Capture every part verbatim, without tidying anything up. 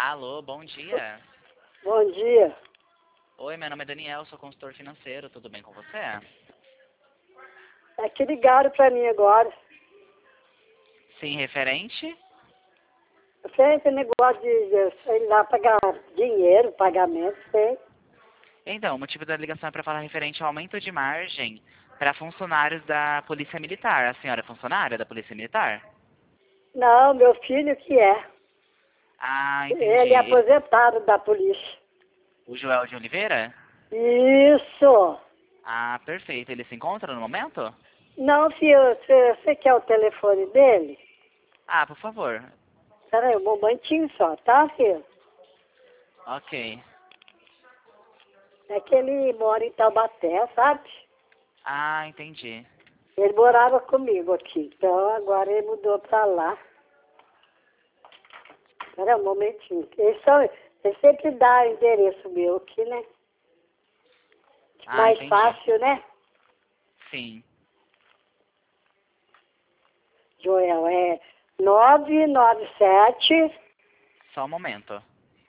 Alô, bom dia. Bom dia. Oi, meu nome é Daniel, sou consultor financeiro, tudo bem com você? É que ligaram pra mim agora. Sim, referente? Eu sei esse negócio de, de sei lá, pagar dinheiro, pagamento, sei. Então, o motivo da ligação é para falar referente ao aumento de margem para funcionários da Polícia Militar. A senhora é funcionária da Polícia Militar? Não, meu filho que é. Ah, entendi. Ele é Ele- aposentado da polícia. O Joel de Oliveira? Isso. Ah, perfeito. Ele se encontra no momento? Não, filho, você você quer o telefone dele? Ah, por favor. Peraí, um momentinho só, tá, filho? Ok. É que ele mora em Taubaté, sabe? Ah, entendi. Ele morava comigo aqui, então agora ele mudou pra lá. Peraí um momentinho. Ele, só, ele sempre dá o endereço meu aqui, né? Ah, Mais entendi. fácil, né? Sim. Joel, é nove nove sete. Só um momento.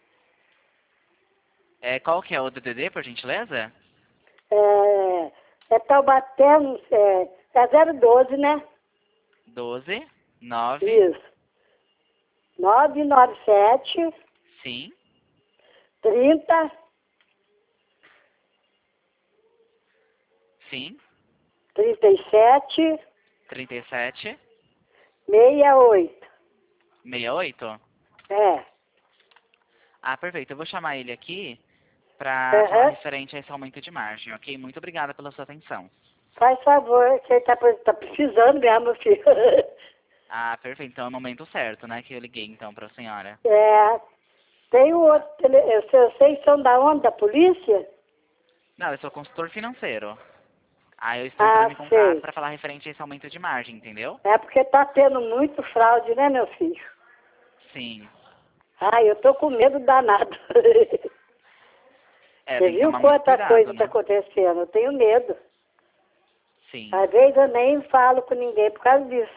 É, qual que é o D D D, por gentileza? É, é Taubaté, não sei, é, é zero doze, né? Doze, nove, Isso. nove nove sete, sim, trinta, sim, trinta e sete, trinta e sete, sessenta e oito. sessenta e oito. É. Ah, perfeito. Eu vou chamar ele aqui para falar Aham. referente a esse aumento de margem, ok? Muito obrigada pela sua atenção. Faz favor, que ele tá, tá precisando mesmo, meu filho. Ah, perfeito. Então é o momento certo, né, que eu liguei então para a senhora. É. Tem um outro, tele... eu sei- vocês são da onde? Da polícia? Não, eu sou consultor financeiro. Ah, eu estou Ah, entrando em contato sei. para falar referente a esse aumento de margem, entendeu? É porque tá tendo muito fraude, né, meu filho? Sim. Ai, eu tô com medo danado. É, Você tem que viu tomar muito quanta cuidado, coisa tá né? acontecendo? Eu tenho medo. Sim, Às vezes eu nem falo com ninguém por causa disso.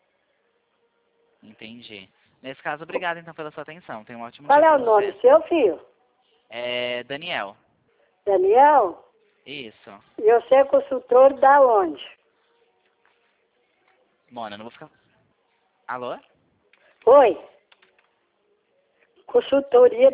entendi. Nesse caso, obrigado então pela sua atenção. Tenha um ótimo Qual dia é para o nome você. seu, filho? É Daniel. Daniel? Isso. E você é consultor da onde? Mona, eu não vou ficar... Alô? Oi? Consultoria